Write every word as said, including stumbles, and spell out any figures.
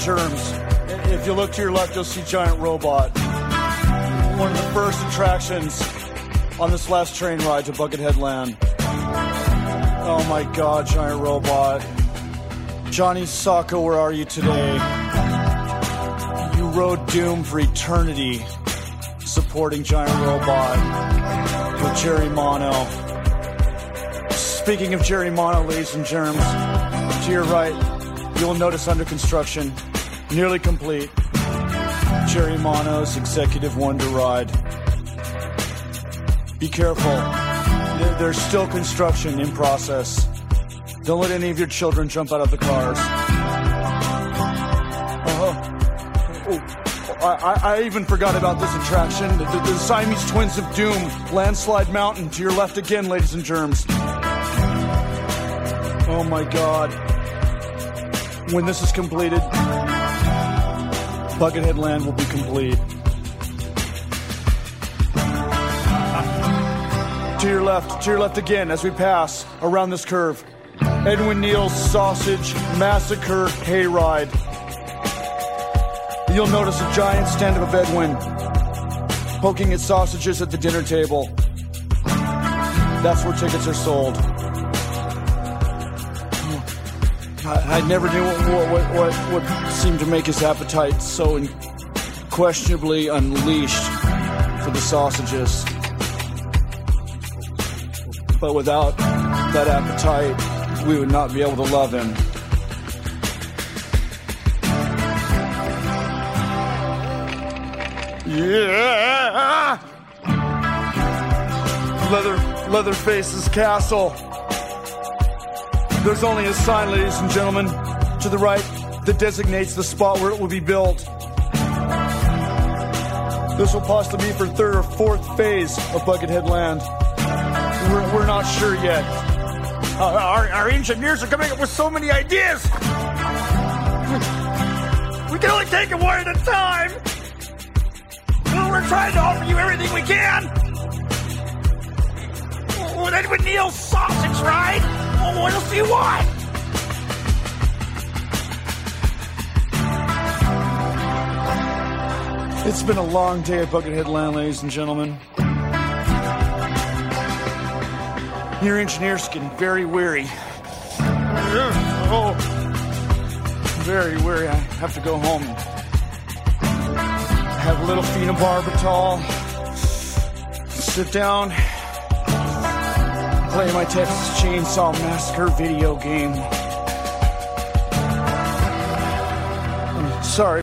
Germs. If you look to your left, you'll see Giant Robot. One of the first attractions on this last train ride to Buckethead Land. Oh my God, Giant Robot. Johnny Sacco, where are you today? You rode Doom for eternity, supporting Giant Robot with Jerry Mono. Speaking of Jerry Mono, ladies and germs, to your right, you will notice under construction, nearly complete, Jerry Mono's Executive Wonder Ride. Be careful. There's still construction in process. Don't let any of your children jump out of the cars. Uh, oh, I, I even forgot about this attraction. The, the, the Siamese Twins of Doom, Landslide Mountain, to your left again, ladies and germs. Oh my God. When this is completed, Buckethead Land will be complete. To your left, to your left again as we pass around this curve. Edwin Neal's Sausage Massacre Hayride. You'll notice a giant stand-up of Edwin poking at sausages at the dinner table. That's where tickets are sold. I, I never knew what, what, what, what seemed to make his appetite so unquestionably unleashed for the sausages. But without that appetite, we would not be able to love him. Yeah! Leather, Leatherface's castle. There's only a sign, ladies and gentlemen, to the right that designates the spot where it will be built. This will possibly be for third or fourth phase of Buckethead Land. We're, we're not sure yet. Uh, our, our engineers are coming up with so many ideas. We can only take it one at a time. Well, we're trying to offer you everything we can. With Edwin Neal's sausage ride. Well, what else do you want? It's been a long day at Buckethead Land, ladies and gentlemen. Your engineer's getting very weary. Oh, very weary. I have to go home. Have a little phenobarbital. Sit down. Play my Texas Chainsaw Massacre video game. I'm sorry.